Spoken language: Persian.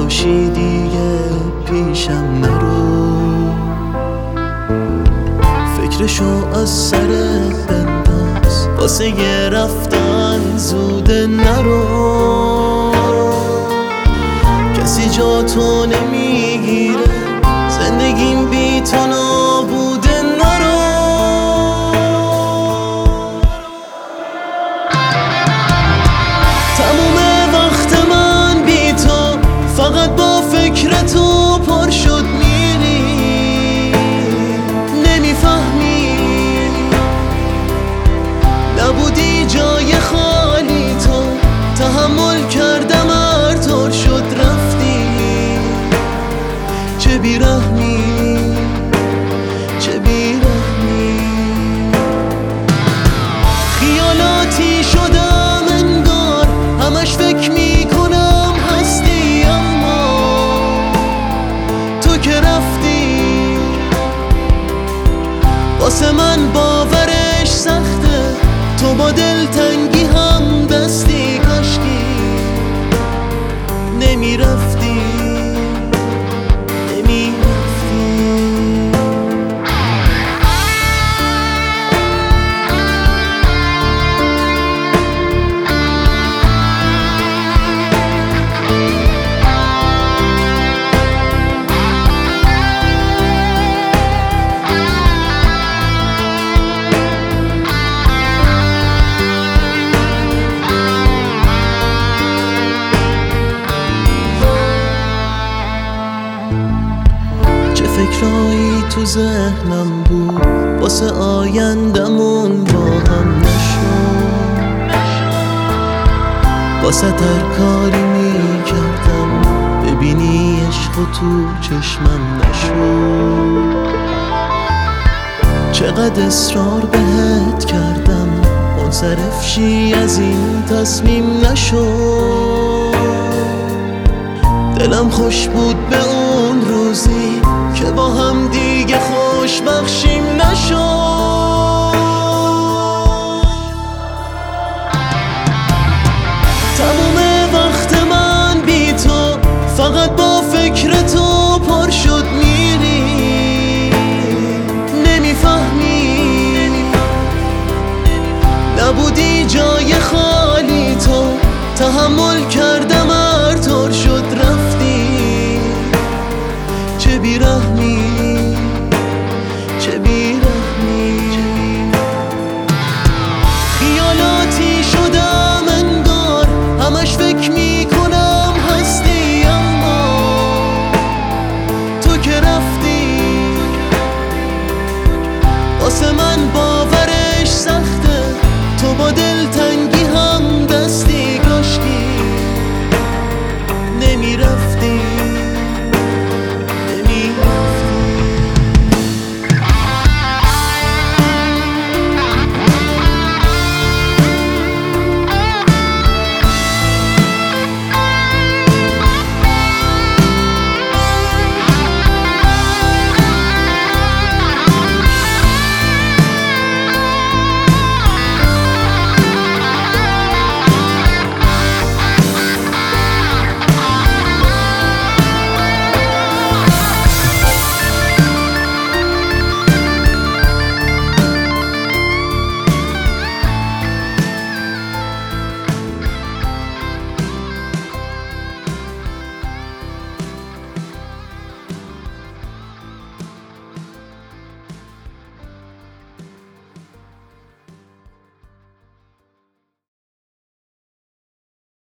باشی دیگه پیشم نرو، فکرشو از سرت بنداز، واسه یه رفتن زوده نرو. کسی جا تو نمیگیره، زندگیم بی تو نابوده نرو. تموم وقت من بی تو فقط با فکر تو پر شد، میری نمیفهمی نبودی جای خالی تو، تحمل کردم هر طور شد رفتی. چه بیرحمی چه بیرحمی، خیالاتی شدم انگار، همش فکر میکنم هستی، اما تو که رفتی واسه من باورش سخته. تو با دلتنگی هم دستی، کاشکی نمیرفتی فکرایی تو ذهنم بود، واسه آیندمون با هم نشد. واسه هر کاری میکردم ببینی عشق تو چشمم نشد. چقدر اصرار بهت کردم منصرف شی، از این تصمیم نشد. دلم خوش بود به اون روزی که با هم دیگه خوش بخشیم نشد.